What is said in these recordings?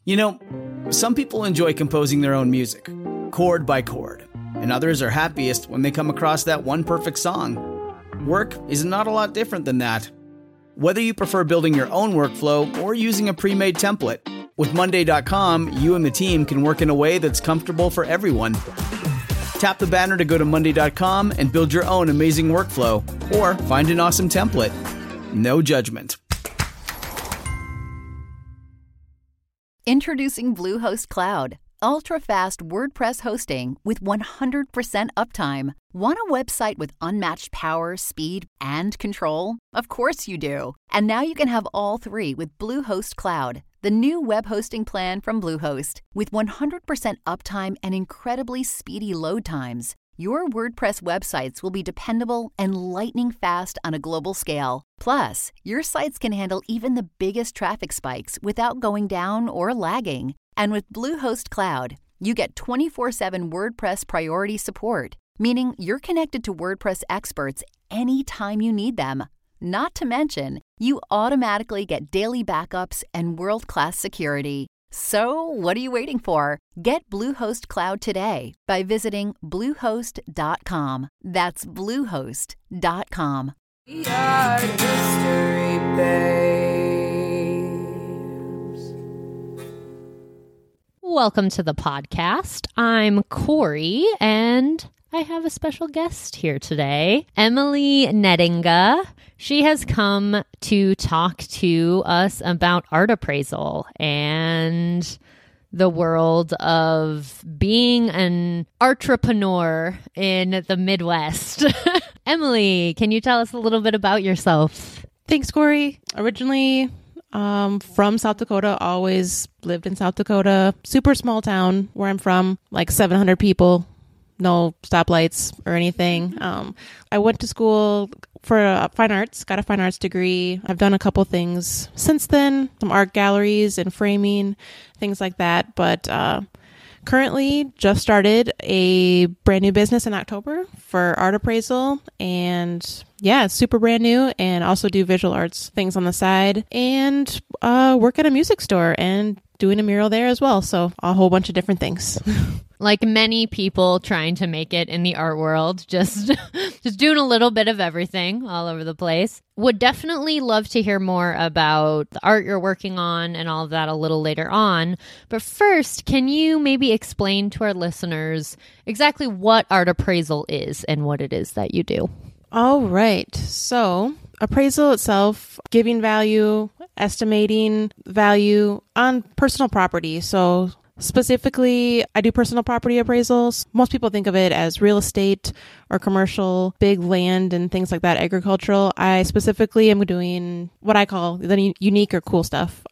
You know, some people enjoy composing their own music, chord by chord, and others are happiest when they come across that one perfect song. Work is not a lot different than that. Whether you prefer building your own workflow or using a pre-made template, with Monday.com, you and the team can work in a way that's comfortable for everyone. Tap the banner to go to Monday.com and build your own amazing workflow, or find an awesome template. No judgment. Introducing Bluehost Cloud, ultra-fast WordPress hosting with 100% uptime. Want a website with unmatched power, speed, and control? Of course you do. And now you can have all three with Bluehost Cloud, the new web hosting plan from Bluehost. With 100% uptime and incredibly speedy load times, your WordPress websites will be dependable and lightning fast on a global scale. Plus, your sites can handle even the biggest traffic spikes without going down or lagging. And with Bluehost Cloud, you get 24/7 WordPress priority support, meaning you're connected to WordPress experts anytime you need them. Not to mention, you automatically get daily backups and world-class security. So, what are you waiting for? Get Bluehost Cloud today by visiting Bluehost.com. That's Bluehost.com. We are history babes. Welcome to the podcast. I'm Corey, and I have a special guest here today, Emily Nettinga. She has come to talk to us about art appraisal and the world of being an entrepreneur in the Midwest. Emily, can you tell us a little bit about yourself? Thanks, Corey. Originally from South Dakota, always lived in South Dakota. Super small town where I'm from, like 700 people. No stoplights or anything. I went to school for fine arts, got a fine arts degree. I've done a couple things since then, some art galleries and framing, things like that. But currently just started a brand new business in October for art appraisal. And yeah, it's super brand new, and also do visual arts things on the side, and work at a music store and doing a mural there as well. So a whole bunch of different things. Like many people trying to make it in the art world, just doing a little bit of everything all over the place. Would definitely love to hear more about the art you're working on and all of that a little later on. But first, can you maybe explain to our listeners exactly what art appraisal is and what it is that you do? All right. So appraisal itself, giving value, estimating value on personal property. So specifically, I do personal property appraisals. Most people think of it as real estate or commercial, big land and things like that, agricultural. I specifically am doing what I call the unique or cool stuff.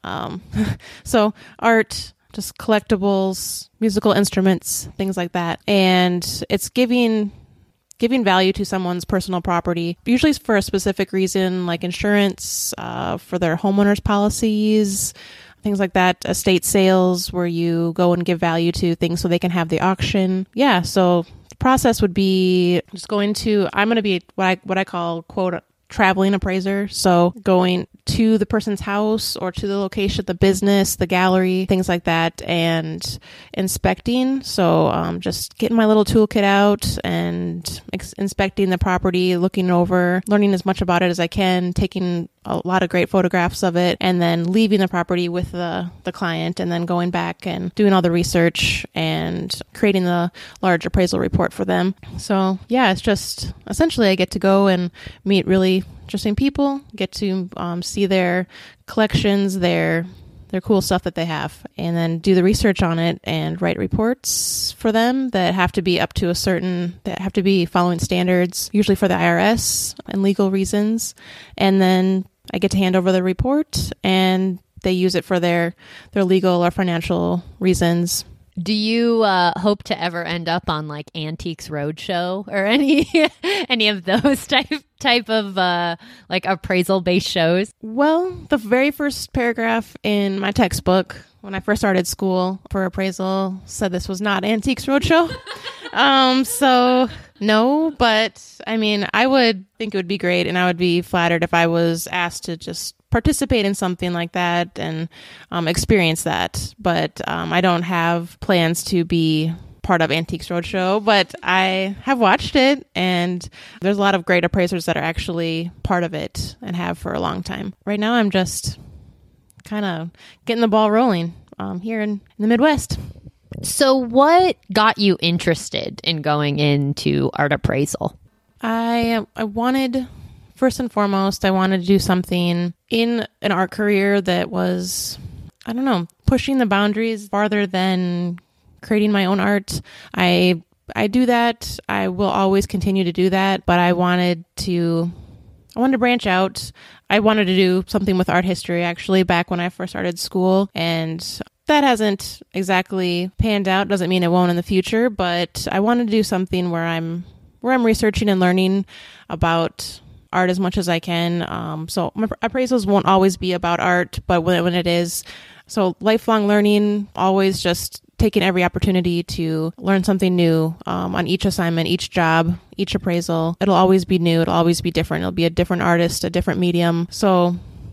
So art, just collectibles, musical instruments, things like that. And it's giving value to someone's personal property, usually for a specific reason, like insurance, for their homeowners policies, things like that, estate sales, where you go and give value to things so they can have the auction. Yeah, so the process would be just I'm going to be what I call, quote, traveling appraiser. So going to the person's house or to the location, the business, the gallery, things like that, and inspecting. So just getting my little toolkit out and inspecting the property, looking over, learning as much about it as I can, taking a lot of great photographs of it, and then leaving the property with the client, and then going back and doing all the research and creating the large appraisal report for them. So yeah, it's just essentially I get to go and meet really interesting people, get to see their collections, their cool stuff that they have, and then do the research on it and write reports for them that have to be that have to be following standards, usually for the IRS and legal reasons. And then I get to hand over the report, and they use it for their legal or financial reasons. Do you hope to ever end up on like Antiques Roadshow or any of those type of like appraisal based shows? Well, the very first paragraph in my textbook when I first started school for appraisal said this was not Antiques Roadshow. So no, but I mean, I would think it would be great, and I would be flattered if I was asked to just participate in something like that and experience that. But I don't have plans to be part of Antiques Roadshow, but I have watched it, and there's a lot of great appraisers that are actually part of it and have for a long time. Right now, I'm just kind of getting the ball rolling here in the Midwest. So what got you interested in going into art appraisal? I wanted, first and foremost, I wanted to do something in an art career that was, I don't know, pushing the boundaries farther than creating my own art. I do that. I will always continue to do that, but I wanted to branch out. I wanted to do something with art history, actually, back when I first started school, and that hasn't exactly panned out. Doesn't mean it won't in the future, but I wanted to do something where I'm researching and learning about art as much as I can. So my appraisals won't always be about art, but when it is, so lifelong learning, always just taking every opportunity to learn something new on each assignment, each job, each appraisal. It'll always be new. It'll always be different. It'll be a different artist, a different medium. So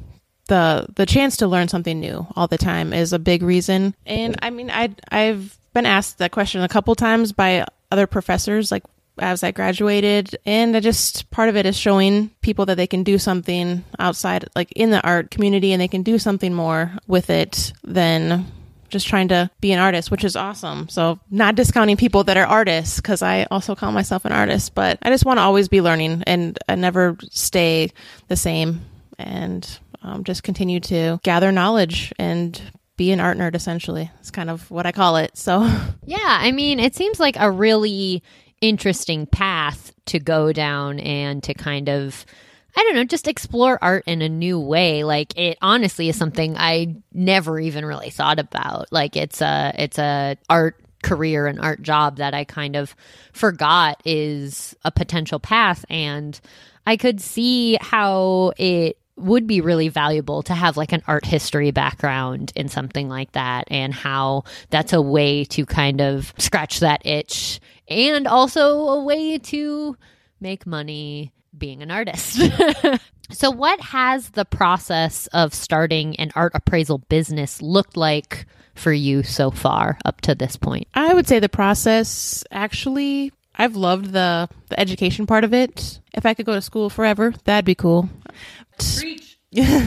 the chance to learn something new all the time is a big reason. And I mean, I've been asked that question a couple times by other professors, like as I graduated, and part of it is showing people that they can do something outside, like in the art community, and they can do something more with it than just trying to be an artist, which is awesome. So not discounting people that are artists, because I also call myself an artist, but I just want to always be learning and never stay the same, and just continue to gather knowledge and be an art nerd, essentially. It's kind of what I call it. So yeah, I mean, it seems like a really interesting path to go down and to kind of, I don't know, just explore art in a new way. Like, it honestly is something I never even really thought about. Like, it's a art career, an art job that I kind of forgot is a potential path. And I could see how it would be really valuable to have like an art history background in something like that, and how that's a way to kind of scratch that itch, and also a way to make money being an artist. So what has the process of starting an art appraisal business looked like for you so far up to this point? I would say the process, actually, I've loved the education part of it. If I could go to school forever, that'd be cool. Preach.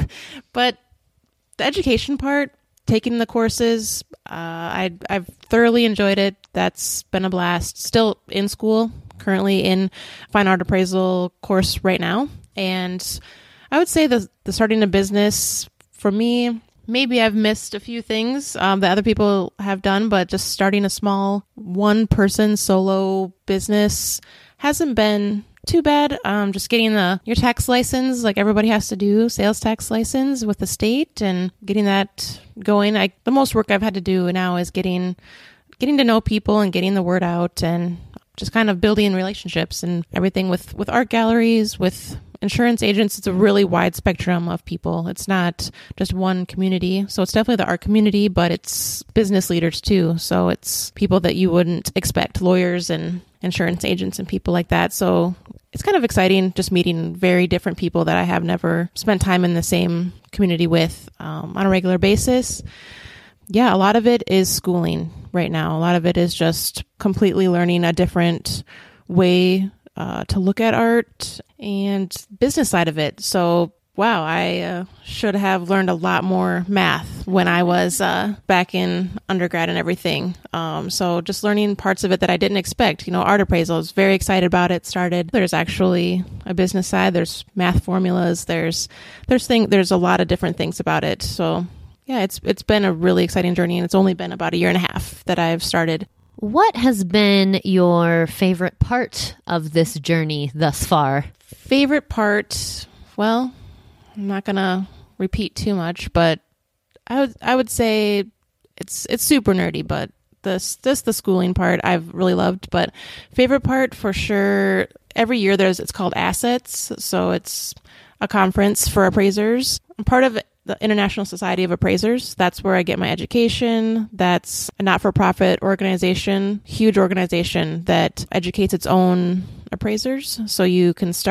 But the education part, taking the courses, I've thoroughly enjoyed it. That's been a blast. Still in school, currently in fine art appraisal course right now. And I would say the starting a business, for me, maybe I've missed a few things that other people have done, but just starting a small one-person solo business hasn't been too bad. Just getting your tax license, like everybody has to do, sales tax license with the state, and getting that going. The most work I've had to do now is getting to know people and getting the word out, and just kind of building relationships and everything with art galleries, with insurance agents. It's a really wide spectrum of people. It's not just one community. So it's definitely the art community, but it's business leaders too. So it's people that you wouldn't expect, lawyers and insurance agents and people like that. So it's kind of exciting just meeting very different people that I have never spent time in the same community with on a regular basis. Yeah, a lot of it is schooling right now. A lot of it is just completely learning a different way to look at art and business side of it. So, wow, I should have learned a lot more math when I was back in undergrad and everything. So just learning parts of it that I didn't expect. Art appraisal, I was very excited about it. There's actually a business side. There's math formulas. There's a lot of different things about it. So yeah, it's been a really exciting journey, and it's only been about 1.5 years that I've started. What has been your favorite part of this journey thus far? Favorite part, well, I'm not going to repeat too much, but I would say it's super nerdy, but the schooling part I've really loved. But favorite part for sure, every year it's called Assets. So it's a conference for appraisers. I'm part of the International Society of Appraisers. That's where I get my education. That's a not-for-profit organization, huge organization that educates its own appraisers. So you can start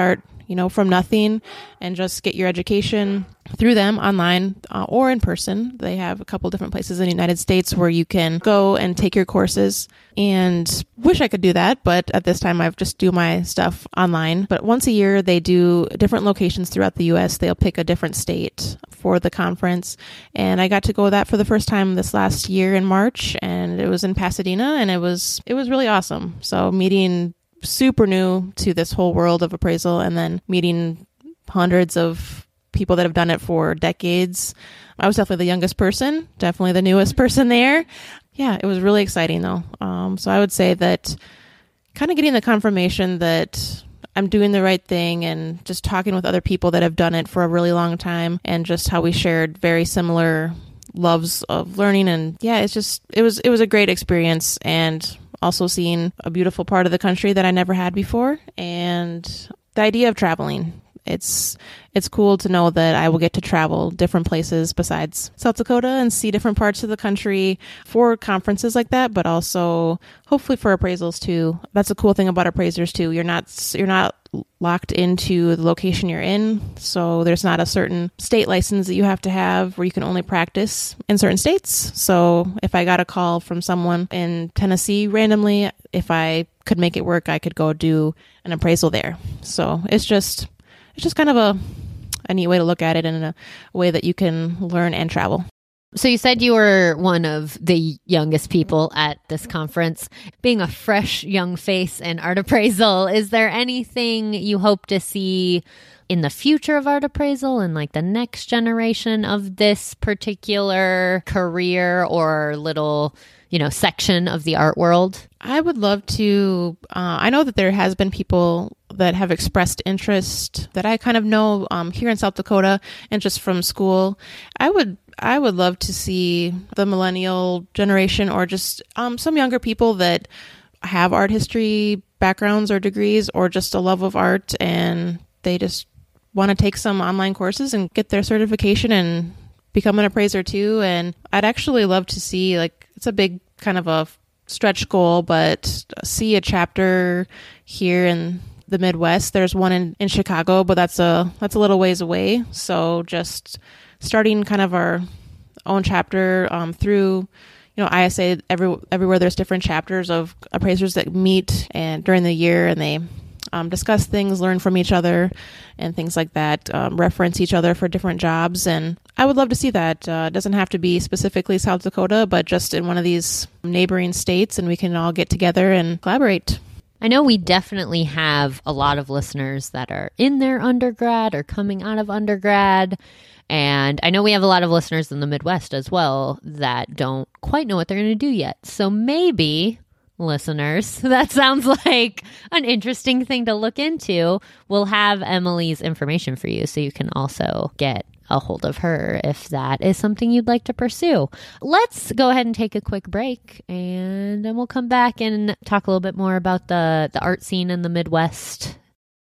from nothing and just get your education through them online or in person. They have a couple different places in the United States where you can go and take your courses, and wish I could do that. But at this time, I just do my stuff online. But once a year, they do different locations throughout the U.S. They'll pick a different state for the conference. And I got to go that for the first time this last year in March, and it was in Pasadena, and it was really awesome. So meeting super new to this whole world of appraisal, and then meeting hundreds of people that have done it for decades. I was definitely the youngest person, definitely the newest person there. Yeah, it was really exciting though. So I would say that kind of getting the confirmation that I'm doing the right thing, and just talking with other people that have done it for a really long time, and just how we shared very similar loves of learning. And yeah, it was a great experience, and also seeing a beautiful part of the country that I never had before, and the idea of traveling. It's cool to know that I will get to travel different places besides South Dakota and see different parts of the country for conferences like that, but also hopefully for appraisals too. That's a cool thing about appraisers too. You're not locked into the location you're in. So there's not a certain state license that you have to have where you can only practice in certain states. So if I got a call from someone in Tennessee randomly, if I could make it work, I could go do an appraisal there. So it's just kind of a neat way to look at it, and a way that you can learn and travel. So you said you were one of the youngest people at this conference. Being a fresh young face in art appraisal, is there anything you hope to see in the future of art appraisal and like the next generation of this particular career or little, section of the art world? I would love to, I know that there has been people that have expressed interest that I kind of know here in South Dakota and just from school. I would love to see the millennial generation, or just some younger people that have art history backgrounds or degrees, or just a love of art, and they just want to take some online courses and get their certification and become an appraiser too. And I'd actually love to see, it's a big kind of a stretch goal, but see a chapter here in the Midwest. There's one in Chicago, but that's a little ways away. So just starting kind of our own chapter through, ISA, everywhere there's different chapters of appraisers that meet and during the year, and they discuss things, learn from each other and things like that, reference each other for different jobs. And I would love to see that. It doesn't have to be specifically South Dakota, but just in one of these neighboring states, and we can all get together and collaborate. I know we definitely have a lot of listeners that are in their undergrad or coming out of undergrad. And I know we have a lot of listeners in the Midwest as well that don't quite know what they're going to do yet. So maybe, listeners, that sounds like an interesting thing to look into. We'll have Emily's information for you, so you can also get a hold of her if that is something you'd like to pursue. Let's go ahead and take a quick break, and then we'll come back and talk a little bit more about the art scene in the Midwest.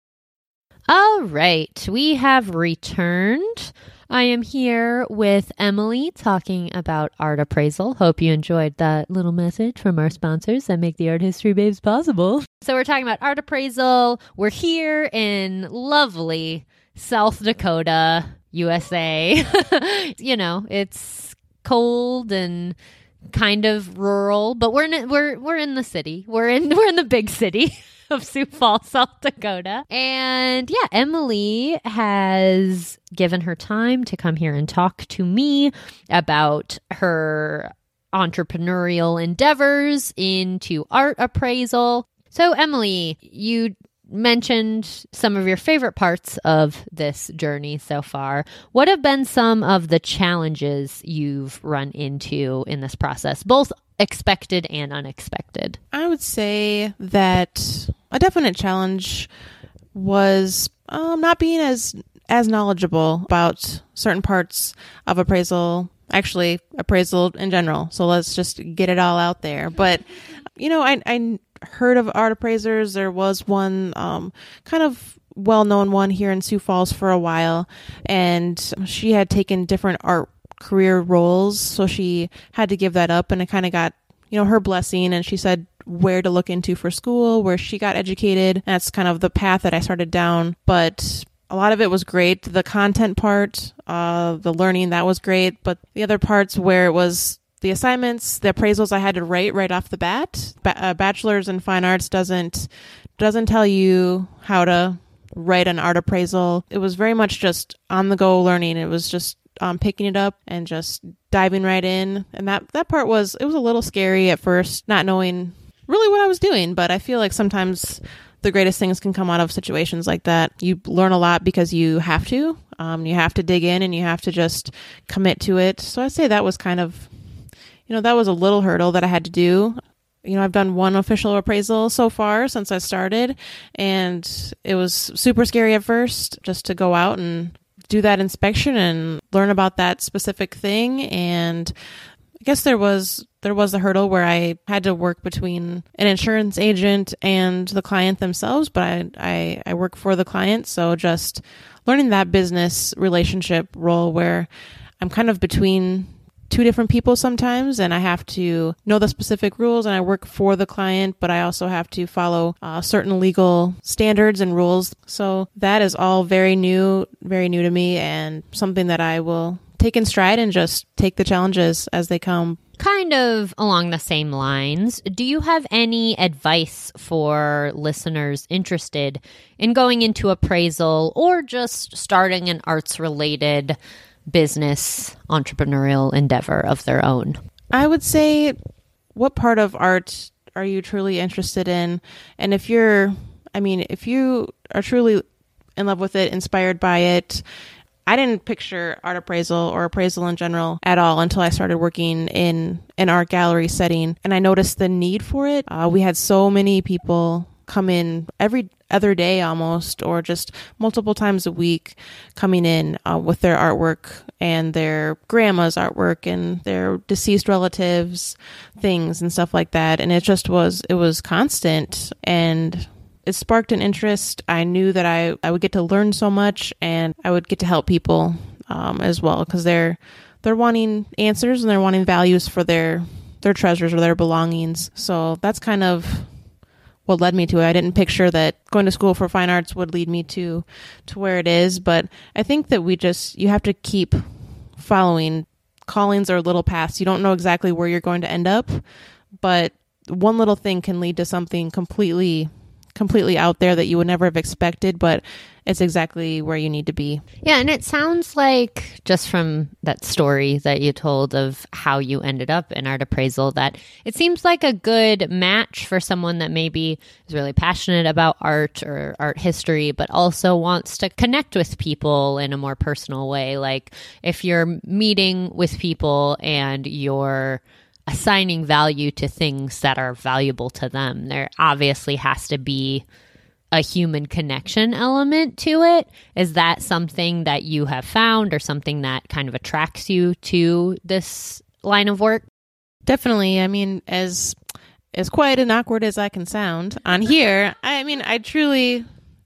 All right, we have returned. I am here with Emily talking about art appraisal. Hope you enjoyed that little message from our sponsors that make the Art History Babes possible. So we're talking about art appraisal. We're here in lovely South Dakota, USA. It's cold and kind of rural, but we're in the city. We're in the big city of Sioux Falls, South Dakota. And yeah, Emily has given her time to come here and talk to me about her entrepreneurial endeavors into art appraisal. So Emily, you mentioned some of your favorite parts of this journey so far. What have been some of the challenges you've run into in this process, both expected and unexpected? I would say that a definite challenge was not being as knowledgeable about certain parts of appraisal, actually appraisal in general. So let's just get it all out there. But, I heard of art appraisers. There was one kind of well-known one here in Sioux Falls for a while, and she had taken different art career roles, so she had to give that up, and it kind of got her blessing, and she said where to look into for school, where she got educated. That's kind of the path that I started down. But a lot of it was great. The content part, the learning, that was great. But the other parts where it was the assignments, the appraisals I had to write right off the bat. Bachelor's in Fine Arts doesn't tell you how to write an art appraisal. It was very much just on the go learning. It was just picking it up and just diving right in. And that part was a little scary at first, not knowing really what I was doing. But I feel like sometimes the greatest things can come out of situations like that. You learn a lot because you have to. You have to dig in and you have to just commit to it. So I'd say that was kind of, that was a little hurdle that I had to do. I've done one official appraisal so far since I started, and it was super scary at first just to go out and do that inspection and learn about that specific thing. And I guess there was a hurdle where I had to work between an insurance agent and the client themselves, but I work for the client. So just learning that business relationship role where I'm kind of between two different people sometimes, and I have to know the specific rules, and I work for the client, but I also have to follow certain legal standards and rules. So that is all very new to me, and something that I will take in stride and just take the challenges as they come. Kind of along the same lines, do you have any advice for listeners interested in going into appraisal or just starting an arts-related business, entrepreneurial endeavor of their own? I would say, what part of art are you truly interested in? And if you are truly in love with it, inspired by it, I didn't picture art appraisal or appraisal in general at all until I started working in an art gallery setting, and I noticed the need for it. We had so many people come in every other day almost, or just multiple times a week, coming in with their artwork and their grandma's artwork and their deceased relatives, things and stuff like that. And it was constant, and it sparked an interest. I knew that I would get to learn so much, and I would get to help people as well, because they're wanting answers and they're wanting values for their treasures or their belongings. So that's kind of what led me to it. I didn't picture that going to school for fine arts would lead me to where it is, but I think that you have to keep following. Callings are little paths. You don't know exactly where you're going to end up, but one little thing can lead to something completely out there that you would never have expected, but it's exactly where you need to be. Yeah, and it sounds like, just from that story that you told of how you ended up in art appraisal, that it seems like a good match for someone that maybe is really passionate about art or art history, but also wants to connect with people in a more personal way. Like if you're meeting with people and you're assigning value to things that are valuable to them, there obviously has to be a human connection element to it. Is that something that you have found, or something that kind of attracts you to this line of work? Definitely. I mean, as quiet and awkward as I can sound on here, I truly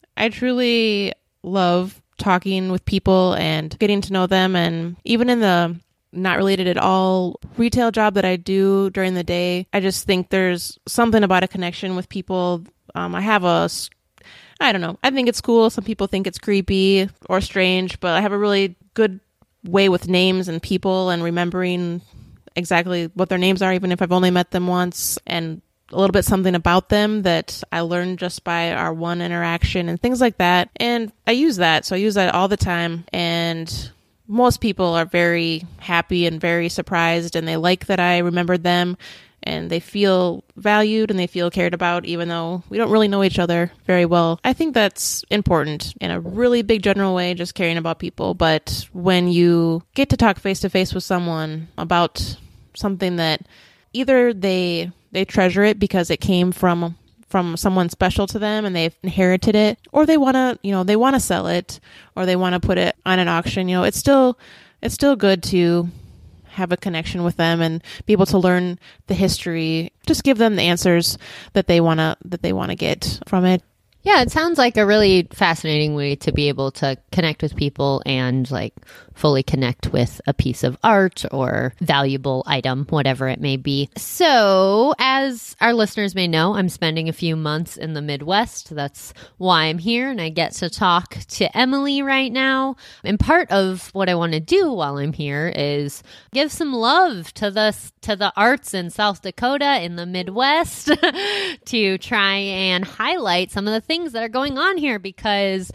love talking with people and getting to know them. And even in the not related at all retail job that I do during the day, I just think there's something about a connection with people. I don't know. I think it's cool. Some people think it's creepy or strange, but I have a really good way with names and people and remembering exactly what their names are, even if I've only met them once, and a little bit something about them that I learned just by our one interaction and things like that. And I use that. So I use that all the time. And most people are very happy and very surprised, and they like that I remembered them, and they feel valued and they feel cared about, even though we don't really know each other very well. I think that's important in a really big general way, just caring about people. But when you get to talk face to face with someone about something that either they treasure it because it came from someone special to them and they've inherited it, or they want to sell it, or they want to put it on an auction, it's still good to have a connection with them and be able to learn the history, just give them the answers that they want to get from it. Yeah, it sounds like a really fascinating way to be able to connect with people and like fully connect with a piece of art or valuable item, whatever it may be. So, as our listeners may know, I'm spending a few months in the Midwest. That's why I'm here, and I get to talk to Emily right now. And part of what I want to do while I'm here is give some love to the arts in South Dakota, in the Midwest, to try and highlight some of the things that are going on here because,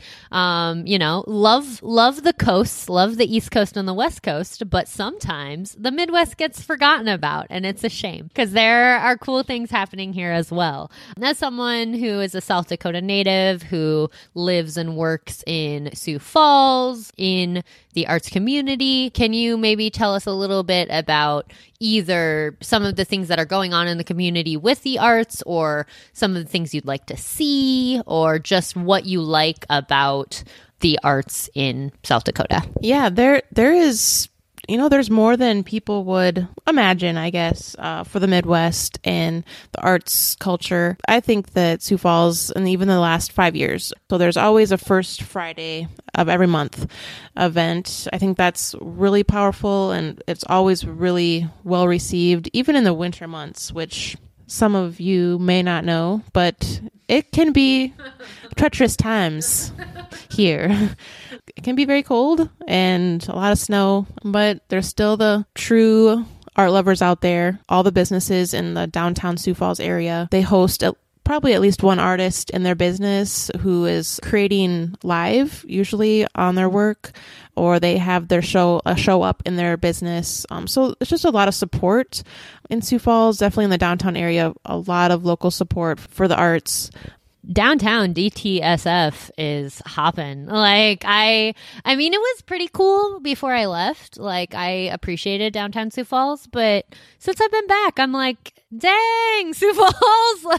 love the coasts, love the East Coast and the West Coast, but sometimes the Midwest gets forgotten about, and it's a shame because there are cool things happening here as well. As someone who is a South Dakota native who lives and works in Sioux Falls, in the arts community, can you maybe tell us a little bit about either some of the things that are going on in the community with the arts or some of the things you'd like to see or just what you like about the arts in South Dakota? Yeah, there is, there's more than people would imagine, I guess, for the Midwest and the arts culture. I think that Sioux Falls, and even the last 5 years, so there's always a first Friday of every month event. I think that's really powerful, and it's always really well received, even in the winter months, which some of you may not know, but it can be treacherous times here. It can be very cold and a lot of snow, but there's still the true art lovers out there. All the businesses in the downtown Sioux Falls area, they host probably at least one artist in their business who is creating live, usually on their work, or they have their show up in their business. So it's just a lot of support in Sioux Falls, definitely in the downtown area, a lot of local support for the arts. Downtown DTSF is hopping. I mean, it was pretty cool before I left. I appreciated downtown Sioux Falls, but since I've been back, I'm like, dang, Sioux Falls.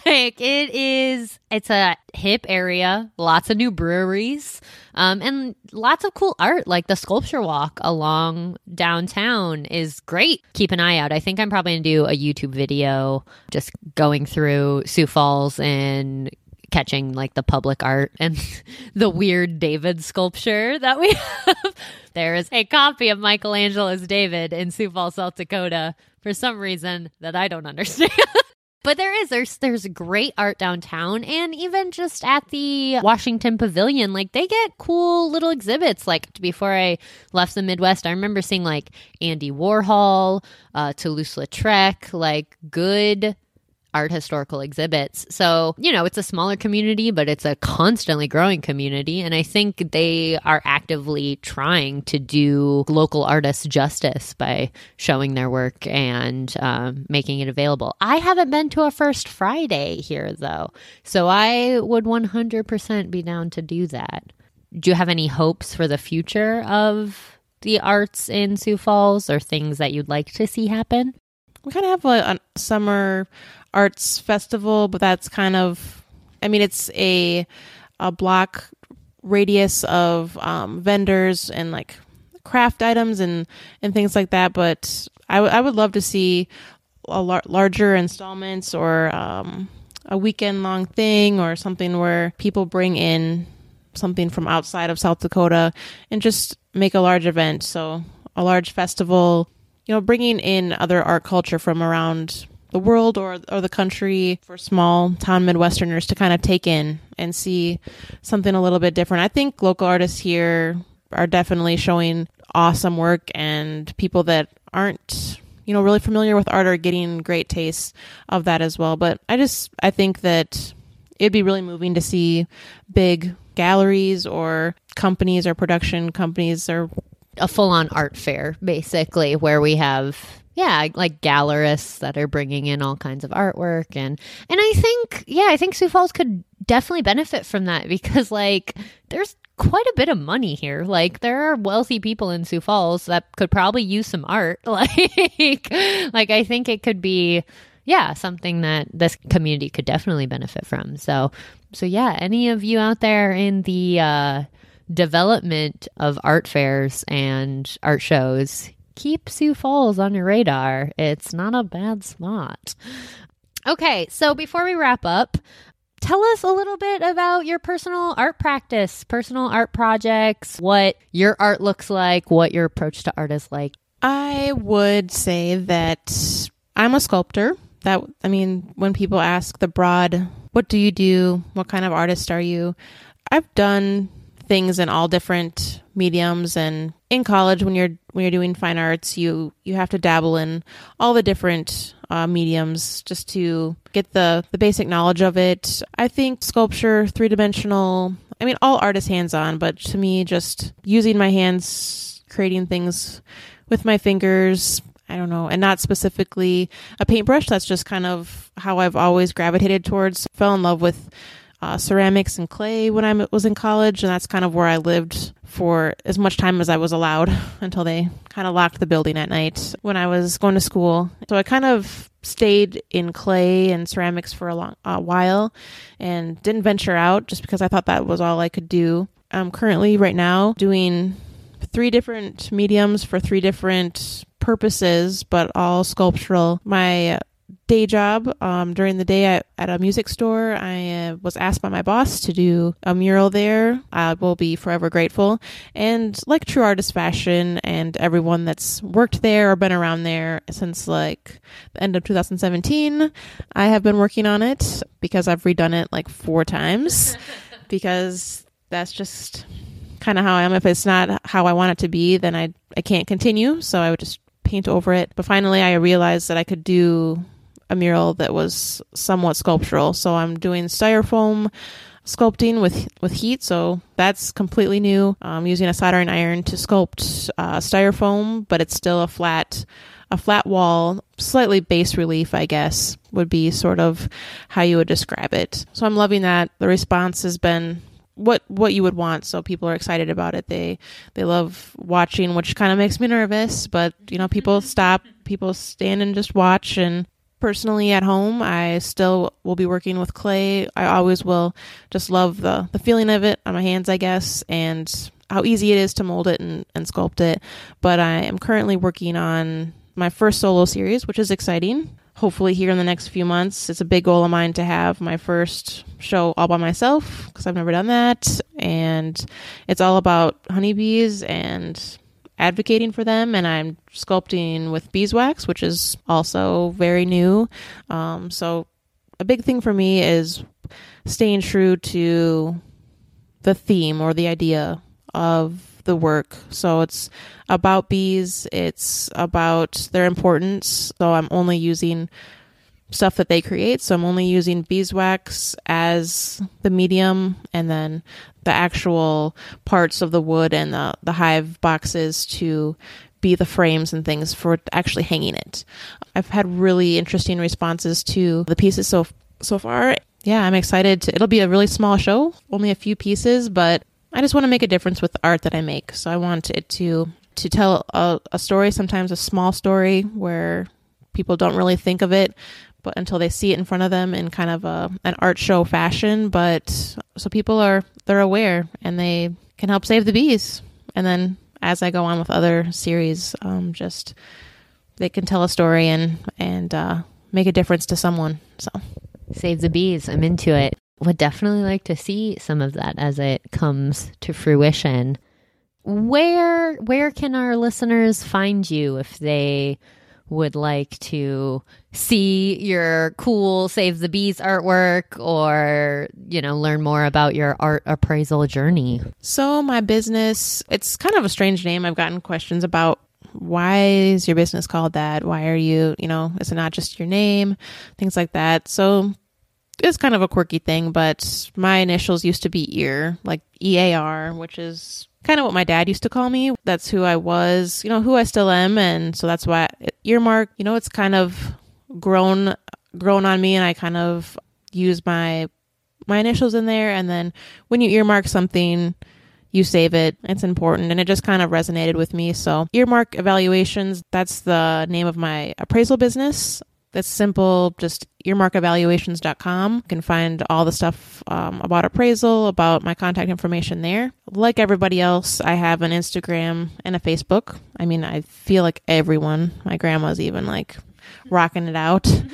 It's a hip area, lots of new breweries, and lots of cool art. Like the sculpture walk along downtown is great. Keep an eye out. I think I'm probably going to do a YouTube video just going through Sioux Falls and catching the public art and the weird David sculpture that we have. There is a copy of Michelangelo's David in Sioux Falls, South Dakota, for some reason that I don't understand. But there's great art downtown, and even just at the Washington Pavilion, they get cool little exhibits. Before I left the Midwest, I remember seeing Andy Warhol, Toulouse-Lautrec, good art historical exhibits. So, it's a smaller community, but it's a constantly growing community. And I think they are actively trying to do local artists justice by showing their work and making it available. I haven't been to a First Friday here, though. So I would 100% be down to do that. Do you have any hopes for the future of the arts in Sioux Falls or things that you'd like to see happen? We kind of have a summer arts festival, but that's it's a block radius of vendors and craft items and things like that. But I would love to see a larger installments or a weekend long thing or something where people bring in something from outside of South Dakota and just make a large event. So a large festival, bringing in other art culture from around the world or the country for small town Midwesterners to kind of take in and see something a little bit different. I think local artists here are definitely showing awesome work, and people that aren't, really familiar with art are getting great tastes of that as well. But I think that it'd be really moving to see big galleries or companies or production companies or a full-on art fair, basically, where we have gallerists that are bringing in all kinds of artwork. And I think Sioux Falls could definitely benefit from that because there's quite a bit of money here. There are wealthy people in Sioux Falls that could probably use some art. I think it could be something that this community could definitely benefit from. So any of you out there in the development of art fairs and art shows, keep Sioux Falls on your radar. It's not a bad spot. Okay, so before we wrap up, tell us a little bit about your personal art practice, personal art projects, what your art looks like, what your approach to art is like. I would say that I'm a sculptor. When people ask the broad, what do you do? What kind of artist are you? I've done things in all different mediums, and in college when you're doing fine arts, you have to dabble in all the different mediums just to get the basic knowledge of it. I think sculpture, three-dimensional, all art is hands-on, but to me, just using my hands, creating things with my fingers, I don't know, and not specifically a paintbrush. That's just kind of how I've always gravitated towards. Fell in love with ceramics and clay when I was in college, and that's kind of where I lived for as much time as I was allowed until they kind of locked the building at night when I was going to school. So I kind of stayed in clay and ceramics for a while and didn't venture out just because I thought that was all I could do. I'm currently right now doing 3 different mediums for 3 different purposes, but all sculptural. My day job, during the day at a music store, I was asked by my boss to do a mural there. I will be forever grateful. And like true artist fashion, and everyone that's worked there or been around there since like the end of 2017, I have been working on it because I've redone it like 4 times because that's just kind of how I am. If it's not how I want it to be, then I can't continue. So I would just paint over it. But finally, I realized that I could do a mural that was somewhat sculptural. So I'm doing styrofoam sculpting with heat. So that's completely new. I'm using a soldering iron to sculpt styrofoam, but it's still a flat wall, slightly bas relief, I guess, would be sort of how you would describe it. So I'm loving that. The response has been what you would want. So people are excited about it. They love watching, which kind of makes me nervous, but people stand and just watch. And personally at home, I still will be working with clay. I always will. Just love the feeling of it on my hands, I guess, and how easy it is to mold it and sculpt it. But I am currently working on my first solo series, which is exciting. Hopefully here in the next few months. It's a big goal of mine to have my first show all by myself because I've never done that. And it's all about honeybees and advocating for them. And I'm sculpting with beeswax, which is also very new. So a big thing for me is staying true to the theme or the idea of the work. So it's about bees, it's about their importance. So I'm only using stuff that they create. So I'm only using beeswax as the medium, and then the actual parts of the wood and the hive boxes to be the frames and things for actually hanging it. I've had really interesting responses to the pieces so far. Yeah, I'm excited. It'll be a really small show, only a few pieces, but I just want to make a difference with the art that I make. So I want it to tell a story, sometimes a small story where people don't really think of it, but until they see it in front of them in kind of an art show fashion. But so people they're aware and they can help save the bees. And then as I go on with other series, just they can tell a story and make a difference to someone. So save the bees. I'm into it. Would definitely like to see some of that as it comes to fruition. Where can our listeners find you if they would like to see your cool Save the Bees artwork or, learn more about your art appraisal journey? So my business, it's kind of a strange name. I've gotten questions about, why is your business called that? Why are you, is it not just your name? Things like that. So it's kind of a quirky thing, but my initials used to be EAR, like EAR, which is kind of what my dad used to call me. That's who I was, who I still am. And so that's why Earmark, it's kind of grown on me, and I kind of use my initials in there. And then when you earmark something, you save it. It's important. And it just kind of resonated with me. So Earmark Evaluations, that's the name of my appraisal business. That's simple, just earmarkevaluations.com. You can find all the stuff about appraisal, about my contact information there. Like everybody else, I have an Instagram and a Facebook. I feel like everyone, my grandma's even like rocking it out.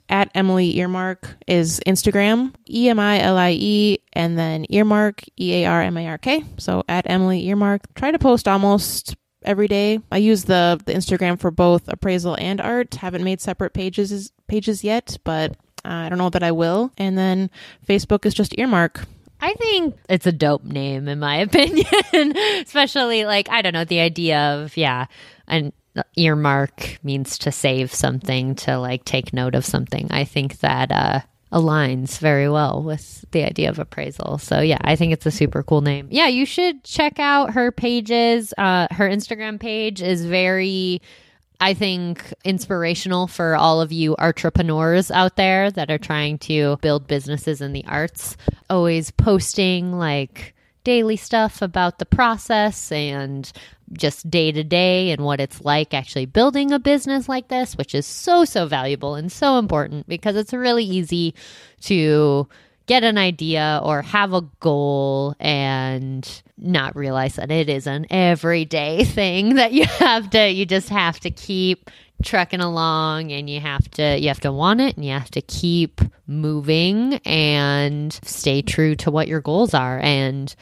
at Emily Earmark is Instagram, EMILIE, and then Earmark, EARMARK. So at Emily Earmark. Try to post almost every day. I use the Instagram for both appraisal and art. Haven't made separate pages yet, but I don't know that I will. And then Facebook is just Earmark. I think it's a dope name, in my opinion, especially like, I don't know, the idea of, an earmark means to save something, to like take note of something. I think that aligns very well with the idea of appraisal. So yeah, I think it's a super cool name. Yeah, you should check out her pages. Her Instagram page is very, I think, inspirational for all of you entrepreneurs out there that are trying to build businesses in the arts. Always posting like daily stuff about the process and just day to day and what it's like actually building a business like this, which is so valuable and so important because it's really easy to get an idea or have a goal and not realize that it is an everyday thing that you just have to keep trucking along, and you have to want it, and you have to keep moving and stay true to what your goals are. And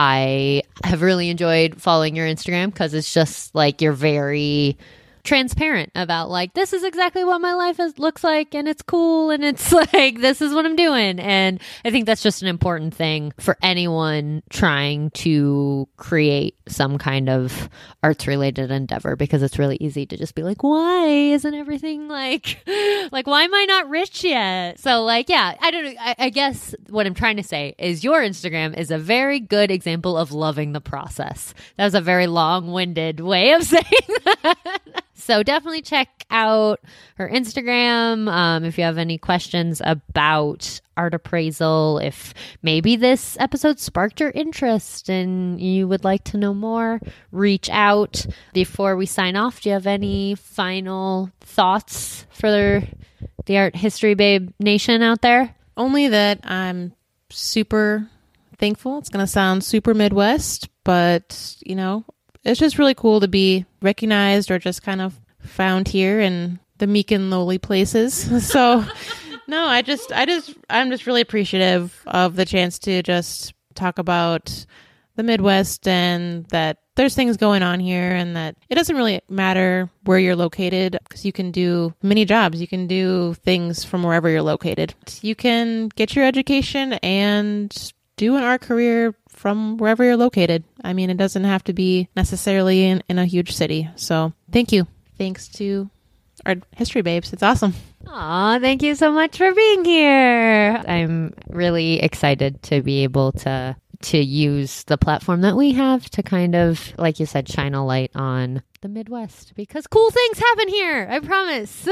I have really enjoyed following your Instagram because it's just like you're very transparent about like, this is exactly what my life looks like, and it's cool, and it's like, this is what I'm doing. And I think that's just an important thing for anyone trying to create some kind of arts related endeavor, because it's really easy to just be like, why isn't everything like why am I not rich yet? So like, yeah, I don't know. I guess what I'm trying to say is your Instagram is a very good example of loving the process. That was a very long-winded way of saying that. So definitely check out her Instagram if you have any questions about art appraisal. If maybe this episode sparked your interest and you would like to know more, reach out. Before we sign off, do you have any final thoughts for the Art History Babe Nation out there? Only that I'm super thankful. It's going to sound super Midwest, but, you know, it's just really cool to be recognized or just kind of found here in the meek and lowly places. So no, I'm just really appreciative of the chance to just talk about the Midwest, and that there's things going on here, and that it doesn't really matter where you're located, because you can do many jobs. You can do things from wherever you're located. You can get your education and do an art career from wherever you're located. I mean, it doesn't have to be necessarily in a huge city. So thank you. Thanks to Art History Babes. It's awesome. Aw, thank you so much for being here. I'm really excited to be able to use the platform that we have to kind of, like you said, shine a light on the Midwest, because cool things happen here. I promise.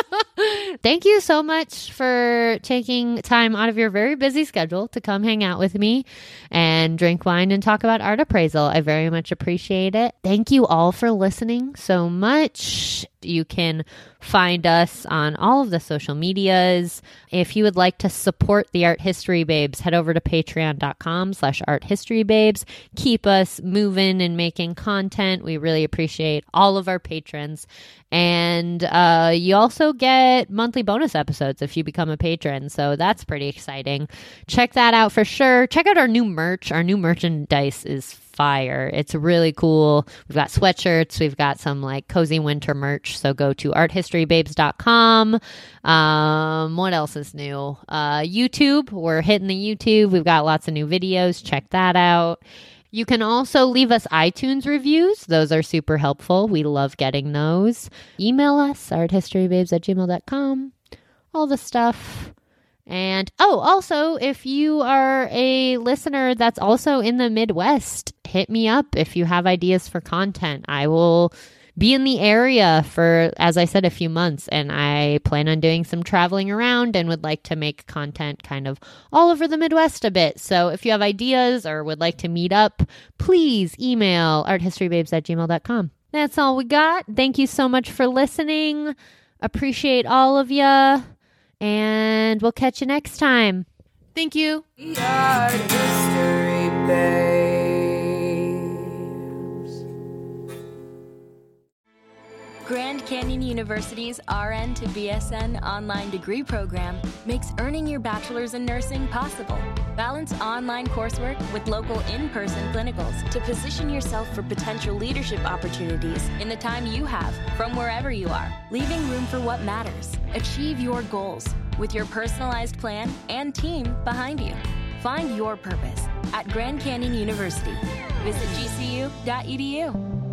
Thank you so much for taking time out of your very busy schedule to come hang out with me and drink wine and talk about art appraisal. I very much appreciate it. Thank you all for listening so much. You can find us on all of the social medias. If you would like to support the Art History Babes, head over to patreon.com/arthistorybabes. Keep us moving and making content. We really appreciate all of our patrons. And you also get monthly bonus episodes if you become a patron. So that's pretty exciting. Check that out for sure. Check out our new merch. Our new merchandise is fire. It's really cool. We've got sweatshirts. We've got some like cozy winter merch. So go to arthistorybabes.com. What else is new? YouTube. We're hitting the YouTube. We've got lots of new videos. Check that out. You can also leave us iTunes reviews. Those are super helpful. We love getting those. Email us, arthistorybabes@gmail.com. All the stuff. And, also, if you are a listener that's also in the Midwest, hit me up if you have ideas for content. I will be in the area for, as I said, a few months, and I plan on doing some traveling around and would like to make content kind of all over the Midwest a bit. So if you have ideas or would like to meet up, please email arthistorybabes@gmail.com. That's all we got. Thank you so much for listening. Appreciate all of ya, and we'll catch you next time. Thank you. Art History Babes. Grand Canyon University's RN to BSN online degree program makes earning your bachelor's in nursing possible. Balance online coursework with local in-person clinicals to position yourself for potential leadership opportunities in the time you have from wherever you are, leaving room for what matters. Achieve your goals with your personalized plan and team behind you. Find your purpose at Grand Canyon University. Visit gcu.edu.